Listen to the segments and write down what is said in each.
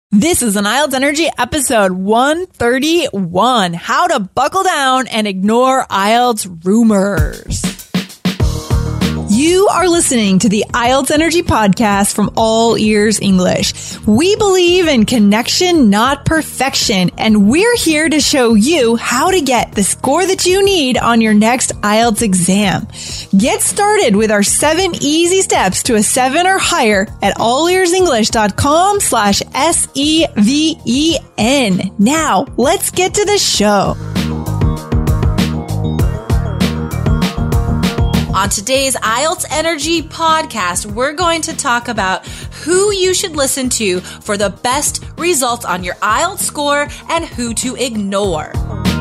This is an IELTS Energy episode 131, how to buckle down and ignore IELTS rumors. You are listening to the IELTS Energy podcast from All Ears English. We believe in connection, not perfection, and we're here to show you how to get the score that you need on your next IELTS exam. Get started with our 7 easy steps to a 7 or higher at allearsenglish.com/SEVEN. Now, let's get to the show. On today's IELTS Energy podcast, we're going to talk about who you should listen to for the best results on your IELTS score and who to ignore.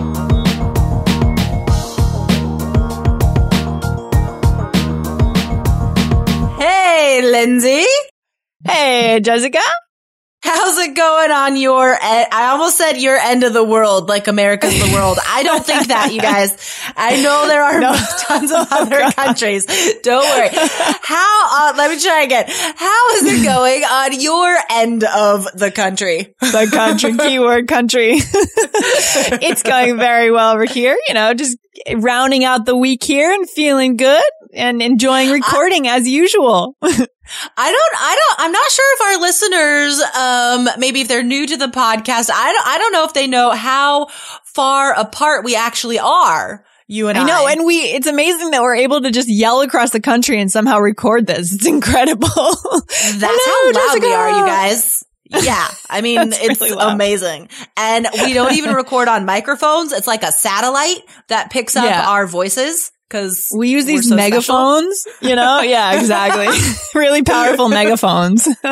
Hey, Lindsay. Hey, Jessica. How's it going on your end? I almost said your end of the world, like America's the world. I don't think that, you guys. I know there are tons of other countries. Don't worry. Let me try again. How is it going on your end of the country? The country, keyword country. It's going very well over here. You know, just rounding out the week here and feeling good and enjoying recording as usual. I'm not sure if our listeners, maybe if they're new to the podcast, I don't know if they know how far apart we actually are. You and I know, and it's amazing that we're able to just yell across the country and somehow record this. It's incredible. That's how loud Jessica. We are, you guys. Yeah. I mean, it's really amazing. And we don't even record on microphones. It's like a satellite that picks up our voices. Cause we use these megaphones, you know? Yeah, exactly. Really powerful megaphones. Yeah.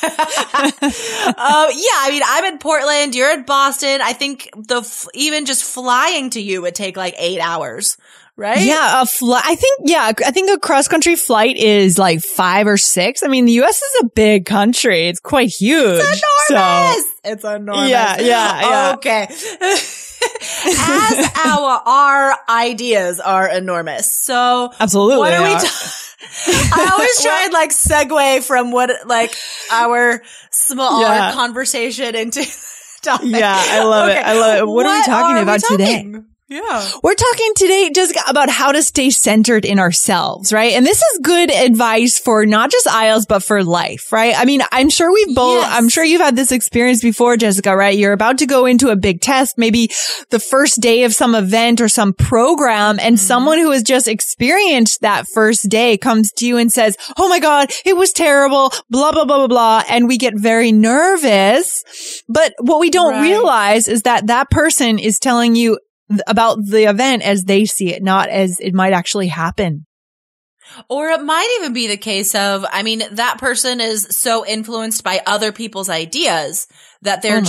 I mean, I'm in Portland. You're in Boston. I think even just flying to you would take like 8 hours, right? Yeah. I think a cross country flight is like 5 or 6. I mean, the US is a big country. It's quite huge. It's enormous. It's enormous. Yeah. Okay. As our ideas are enormous. So absolutely. What are we I always try and like segue from our smaller conversation into topic. Yeah, I love it. I love it. What are we talking about today? Yeah. We're talking today, Jessica, about how to stay centered in ourselves, right? And this is good advice for not just IELTS, but for life, right? I mean, I'm sure I'm sure you've had this experience before, Jessica, right? You're about to go into a big test, maybe the first day of some event or some program, and someone who has just experienced that first day comes to you and says, "Oh my God, it was terrible, blah, blah, blah, blah, blah." And we get very nervous. But what we don't realize is that that person is telling you about the event as they see it, not as it might actually happen. Or it might even be the case of, I mean, that person is so influenced by other people's ideas that they're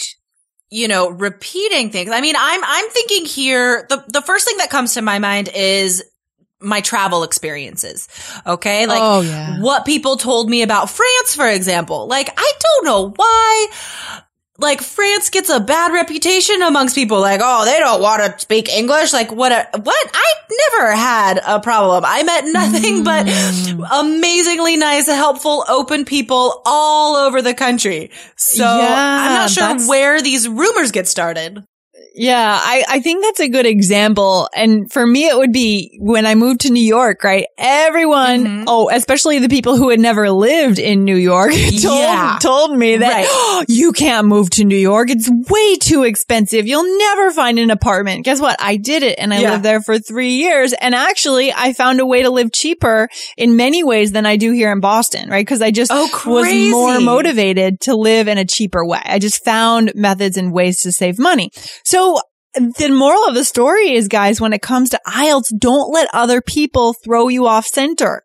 repeating things. I mean, I'm thinking here, the first thing that comes to my mind is my travel experiences. Okay. Like what people told me about France, for example. Like, I don't know why. Like, France gets a bad reputation amongst people. Like, oh, they don't want to speak English. Like, what? I never had a problem. I met nothing but amazingly nice, helpful, open people all over the country. So I'm not sure where these rumors get started. Yeah, I think that's a good example. And for me, it would be when I moved to New York, right? Everyone, especially the people who had never lived in New York, told me that you can't move to New York. It's way too expensive. You'll never find an apartment. Guess what? I did it and I lived there for 3 years. And actually, I found a way to live cheaper in many ways than I do here in Boston, right? Because I just was more motivated to live in a cheaper way. I just found methods and ways to save money. So the moral of the story is, guys, when it comes to IELTS, don't let other people throw you off center.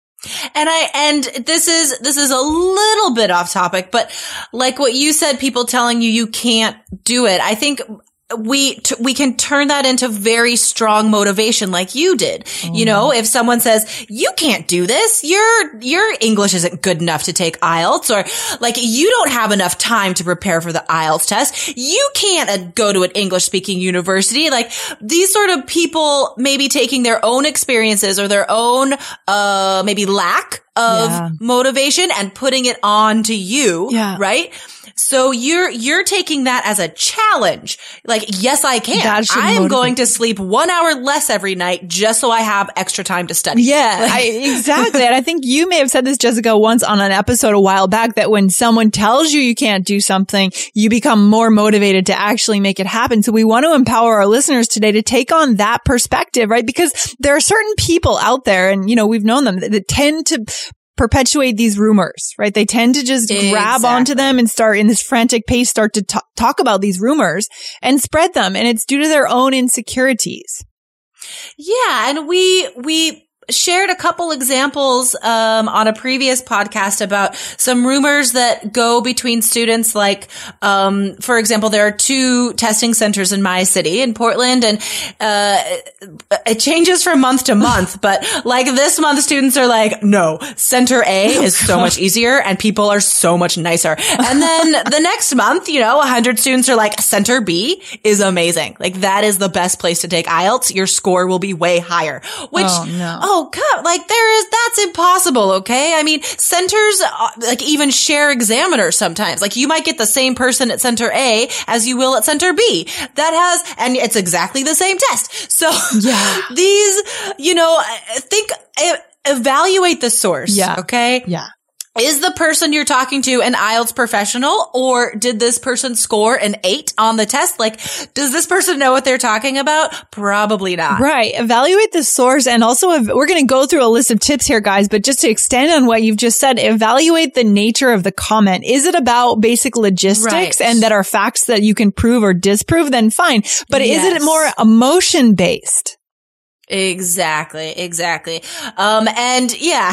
And this is a little bit off topic, but like what you said, people telling you can't do it. I think we can turn that into very strong motivation like you did. You know, if someone says, you can't do this, your English isn't good enough to take IELTS, or like you don't have enough time to prepare for the IELTS test. You can't go to an English speaking university. Like these sort of people maybe taking their own experiences or their own, maybe lack of motivation and putting it on to you. Right. So you're taking that as a challenge. Like, yes, I can. I am going to sleep 1 hour less every night just so I have extra time to study. Yeah, exactly. And I think you may have said this, Jessica, once on an episode a while back, that when someone tells you you can't do something, you become more motivated to actually make it happen. So we want to empower our listeners today to take on that perspective, right? Because there are certain people out there, and, you know, we've known them, that tend to perpetuate these rumors, right? They tend to just grab onto them and start in this frantic pace, start to talk about these rumors and spread them. And it's due to their own insecurities. Yeah. And we shared a couple examples on a previous podcast about some rumors that go between students. Like, for example, there are 2 testing centers in my city, in Portland, and it changes from month to month. But like this month, students are like, no, Center A is so much easier and people are so much nicer. And then the next month, 100 students are like, Center B is amazing. Like, that is the best place to take IELTS. Your score will be way higher. Which, oh God, like that's impossible. Okay. I mean, centers like even share examiners sometimes. Like, you might get the same person at Center A as you will at Center B. And it's exactly the same test. So yeah, these, evaluate the source. Yeah. Okay. Yeah. Is the person you're talking to an IELTS professional, or did this person score an 8 on the test? Like, does this person know what they're talking about? Probably not. Right. Evaluate the source. And also, we're going to go through a list of tips here, guys, but just to extend on what you've just said, evaluate the nature of the comment. Is it about basic logistics and that are facts that you can prove or disprove? Then fine. But is it more emotion based? Exactly. And yeah,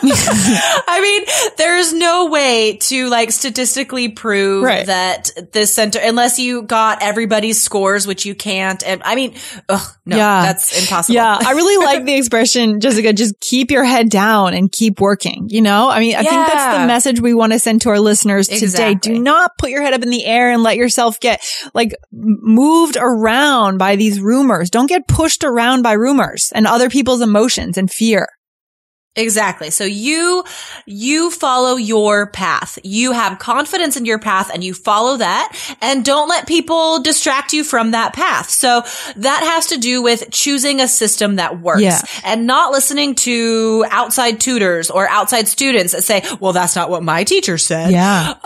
I mean, there's no way to like statistically prove that this center, unless you got everybody's scores, which you can't. And I mean, that's impossible. Yeah. I really like the expression, Jessica, just keep your head down and keep working. I mean, I think that's the message we want to send to our listeners today. Do not put your head up in the air and let yourself get like moved around by these rumors. Don't get pushed around by rumors and other people's emotions and fear. Exactly. So you follow your path. You have confidence in your path and you follow that, and don't let people distract you from that path. So that has to do with choosing a system that works and not listening to outside tutors or outside students that say, well, that's not what my teacher said. Yeah.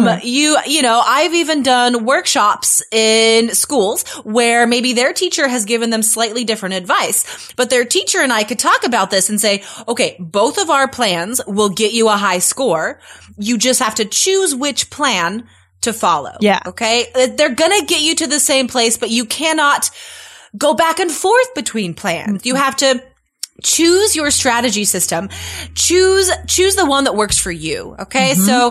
I've even done workshops in schools where maybe their teacher has given them slightly different advice, but their teacher and I could talk about this and say, okay, both of our plans will get you a high score. You just have to choose which plan to follow. Yeah. Okay. They're going to get you to the same place, but you cannot go back and forth between plans. You have to choose your strategy system. Choose the one that works for you. Okay. So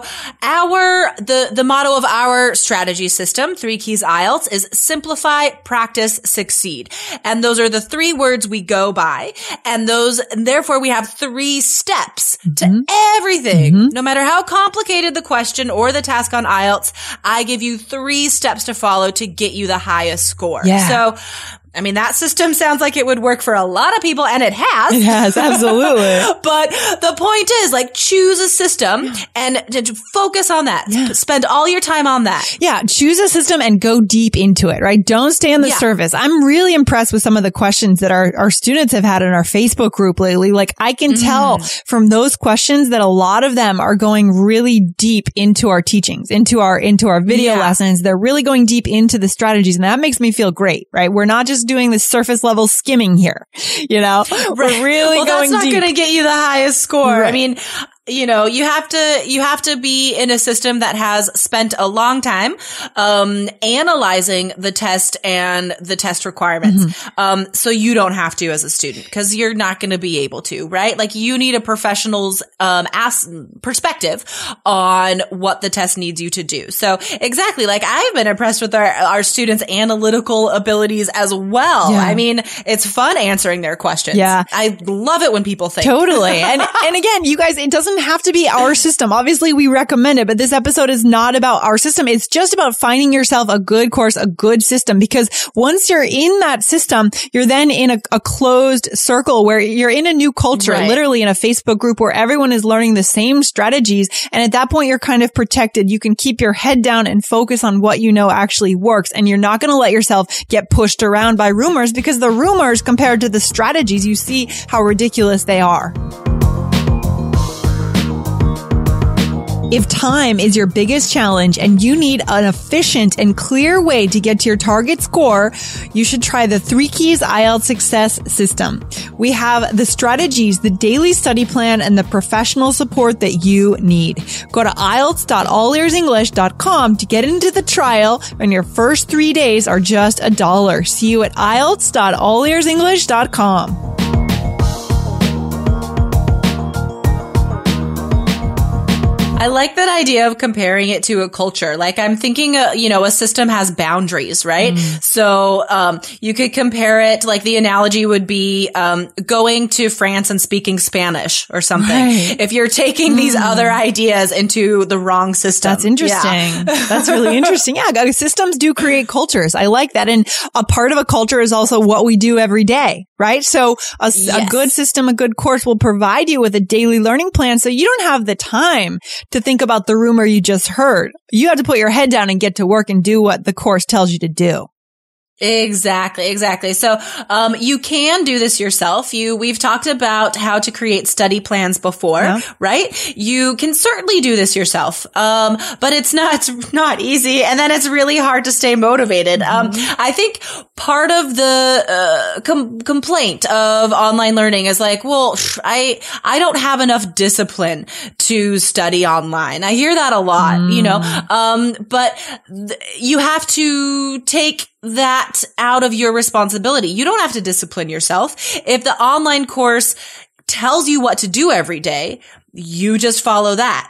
the motto of our strategy system, 3 Keys IELTS, is simplify, practice, succeed. And those are the 3 words we go by. And therefore we have 3 steps to everything. No matter how complicated the question or the task on IELTS, I give you 3 steps to follow to get you the highest score. Yeah. So, I mean, that system sounds like it would work for a lot of people, and it has. It has, absolutely. But the point is, like, choose a system and to focus on that. Yeah. Spend all your time on that. Yeah, choose a system and go deep into it, right? Don't stay on the surface. I'm really impressed with some of the questions that our students have had in our Facebook group lately. Like, I can tell from those questions that a lot of them are going really deep into our teachings, into our video lessons. They're really going deep into the strategies, and that makes me feel great, right? We're not just doing the surface level skimming here, We're really going deep. That's not going to get you the highest score. Right. I mean, you have to be in a system that has spent a long time, analyzing the test and the test requirements. So you don't have to as a student, because you're not going to be able to, right? Like, you need a professional's, perspective on what the test needs you to do. So exactly. Like, I've been impressed with our students' analytical abilities as well. Yeah. I mean, it's fun answering their questions. Yeah. I love it when people think. Totally. And again, you guys, it doesn't doesn't have to be our system. Obviously, we recommend it, but this episode is not about our system. It's just about finding yourself a good course, a good system, because once you're in that system, you're then in a closed circle where you're in a new culture, literally in a Facebook group where everyone is learning the same strategies. And at that point, you're kind of protected. You can keep your head down and focus on what you know actually works. And you're not going to let yourself get pushed around by rumors, because the rumors compared to the strategies, you see how ridiculous they are. If time is your biggest challenge and you need an efficient and clear way to get to your target score, you should try the 3 Keys IELTS Success System. We have the strategies, the daily study plan, and the professional support that you need. Go to IELTS.allearsenglish.com to get into the trial, and your first 3 days are just $1. See you at IELTS.allearsenglish.com. I like that idea of comparing it to a culture. Like I'm thinking, a system has boundaries, right? So, you could compare it, like the analogy would be, going to France and speaking Spanish or something. Right. If you're taking these other ideas into the wrong system. That's interesting. Yeah. That's really interesting. Yeah. Systems do create cultures. I like that. And a part of a culture is also what we do every day, right? So a good system, a good course will provide you with a daily learning plan. So you don't have the time to think about the rumor you just heard. You have to put your head down and get to work and do what the course tells you to do. Exactly. So, you can do this yourself. We've talked about how to create study plans before, right? You can certainly do this yourself. But it's not easy. And then it's really hard to stay motivated. I think part of the, complaint of online learning is like, well, I don't have enough discipline to study online. I hear that a lot, but you have to take that out of your responsibility. You don't have to discipline yourself. If the online course tells you what to do every day, you just follow that.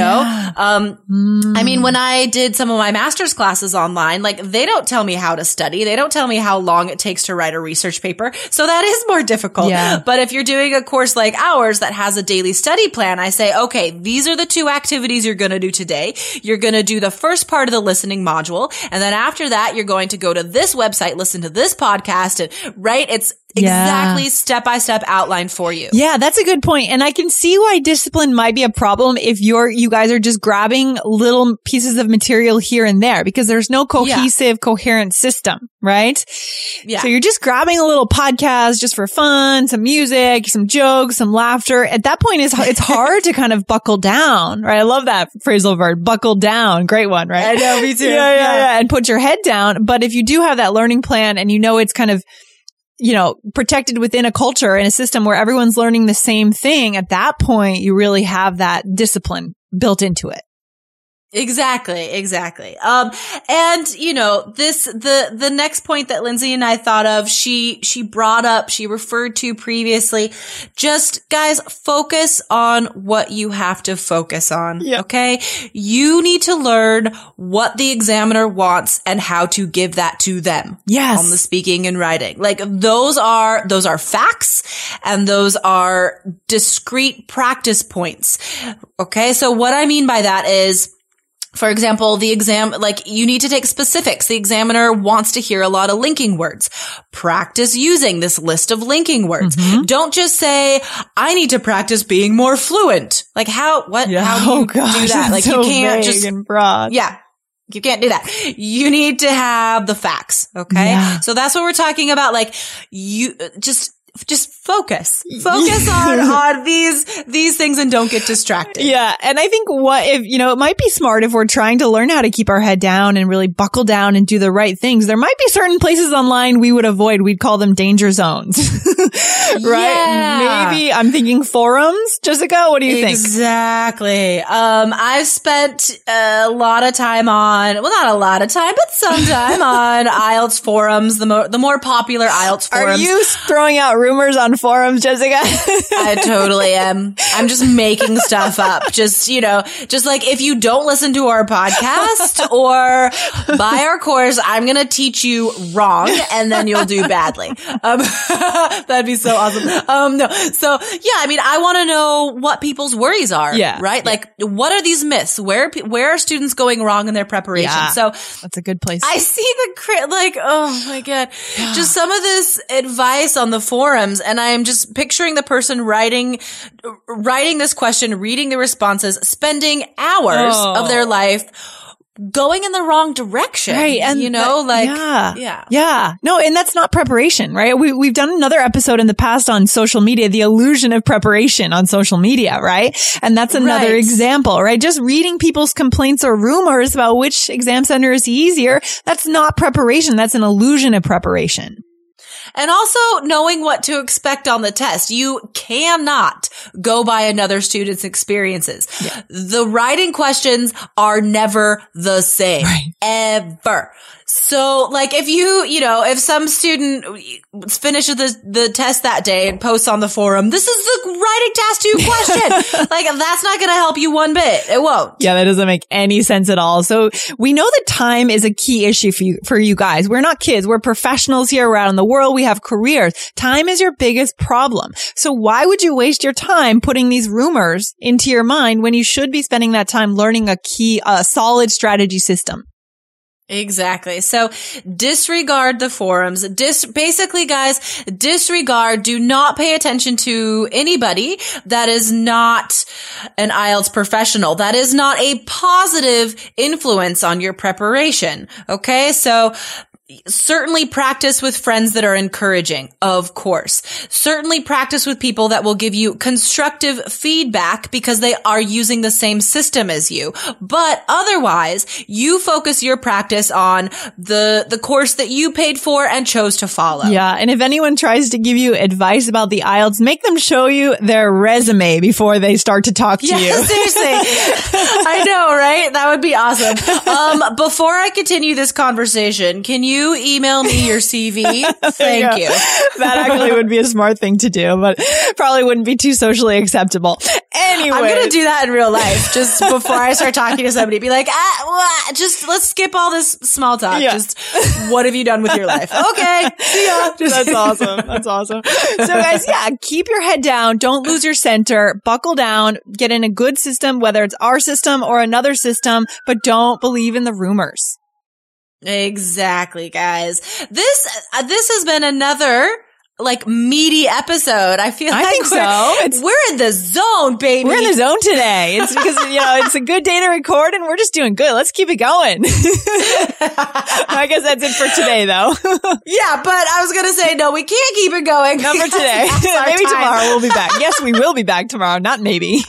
I mean, when I did some of my master's classes online, like they don't tell me how to study. They don't tell me how long it takes to write a research paper. So that is more difficult. Yeah. But if you're doing a course like ours that has a daily study plan, I say, okay, these are the 2 activities you're going to do today. You're going to do the first part of the listening module. And then after that, you're going to go to this website, listen to this podcast, and it's exactly step-by-step outline for you. Yeah, that's a good point. And I can see why discipline might be a problem if you guys are just grabbing little pieces of material here and there, because there's no cohesive, coherent system, right? Yeah. So you're just grabbing a little podcast just for fun, some music, some jokes, some laughter. At that point, it's hard to kind of buckle down, right? I love that phrasal verb, buckle down. Great one, right? I know, me too. Yeah. And put your head down. But if you do have that learning plan and it's kind of protected within a culture and a system where everyone's learning the same thing, at that point, you really have that discipline built into it. Exactly. And the next point that Lindsay and I thought of, she referred to previously, just guys, focus on what you have to focus on. Yep. Okay. You need to learn what the examiner wants and how to give that to them. Yes. On the speaking and writing. Like those are facts and those are discrete practice points. Okay. So what I mean by that is, for example, you need to take specifics. The examiner wants to hear a lot of linking words. Practice using this list of linking words. Mm-hmm. Don't just say, I need to practice being more fluent. Like how do you do that? Like so you can't vague and broad. Yeah. You can't do that. You need to have the facts. Okay. Yeah. So that's what we're talking about. Like you just focus on these things and don't get distracted. Yeah. And I think it might be smart if we're trying to learn how to keep our head down and really buckle down and do the right things. There might be certain places online we would avoid. We'd call them danger zones. Right? Yeah. Maybe I'm thinking forums. Jessica, what do you think? Exactly. I've spent a lot of time not a lot of time, but some time on IELTS forums, the more popular IELTS forums. Are you throwing out rumors on forums, Jessica? I totally am. I'm just making stuff up. Just, just like if you don't listen to our podcast or buy our course, I'm going to teach you wrong and then you'll do badly. That'd be so awesome. No. So yeah, I mean, I want to know what people's worries are. Yeah. Right? Yeah. Like, what are these myths? Where are students going wrong in their preparation? Yeah. So that's a good place. I see oh my God, just some of this advice on the forums, and I am just picturing the person writing this question, reading the responses, spending hours of their life going in the wrong direction. Right. And yeah. No, and that's not preparation, right? We've done another episode in the past on social media, the illusion of preparation on social media, right? And that's another example, right? Just reading people's complaints or rumors about which exam center is easier. That's not preparation. That's an illusion of preparation. And also knowing what to expect on the test. You cannot go by another student's experiences. Yeah. The writing questions are never the same. Right. Ever. So like if some student finishes the test that day and posts on the forum, this is the writing task 2 question. Like that's not going to help you one bit. It won't. Yeah, that doesn't make any sense at all. So we know that time is a key issue for you guys. We're not kids. We're professionals here around the world. We have careers. Time is your biggest problem. So why would you waste your time putting these rumors into your mind when you should be spending that time learning a solid strategy system? Exactly. So disregard the forums. Basically, guys, disregard, do not pay attention to anybody that is not an IELTS professional. That is not a positive influence on your preparation. Okay. So certainly practice with friends that are encouraging, of course. Certainly practice with people that will give you constructive feedback because they are using the same system as you. But otherwise, you focus your practice on the course that you paid for and chose to follow. Yeah. And if anyone tries to give you advice about the IELTS, make them show you their resume before they start to talk to you. Seriously. I know, right? That would be awesome. Before I continue this conversation, can you email me your CV? Thank you. That actually would be a smart thing to do, but probably wouldn't be too socially acceptable. Anyway, I'm going to do that in real life just before I start talking to somebody. Be like, just let's skip all this small talk. Yeah. Just what have you done with your life? Okay. See ya. That's awesome. That's awesome. So guys, keep your head down. Don't lose your center. Buckle down. Get in a good system, whether it's our system or another system, but don't believe in the rumors. Exactly, guys. This has been another meaty episode. I think so. We're in the zone, baby. We're in the zone today. It's because, it's a good day to record and we're just doing good. Let's keep it going. I guess that's it for today though. Yeah, but I was going to say, no, we can't keep it going. Not for today. Maybe tomorrow we'll be back. Yes, we will be back tomorrow. Not maybe.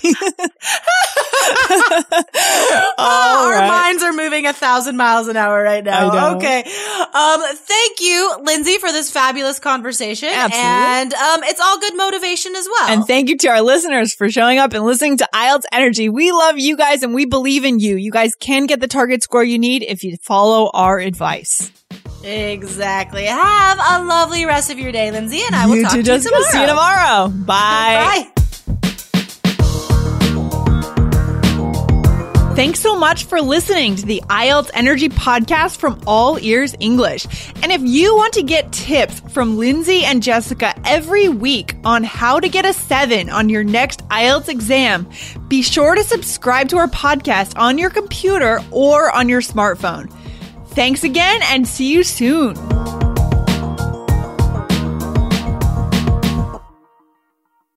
Our minds are moving 1,000 miles an hour right now. Okay. Thank you, Lindsay, for this fabulous conversation. Absolutely. And it's all good motivation as well. And thank you to our listeners for showing up and listening to IELTS Energy. We love you guys and we believe in you. You guys can get the target score you need if you follow our advice. Exactly. Have a lovely rest of your day, Lindsay, and I will talk to you tomorrow. See you tomorrow. Bye. Bye. Thanks so much for listening to the IELTS Energy podcast from All Ears English. And if you want to get tips from Lindsay and Jessica every week on how to get a 7 on your next IELTS exam, be sure to subscribe to our podcast on your computer or on your smartphone. Thanks again and see you soon.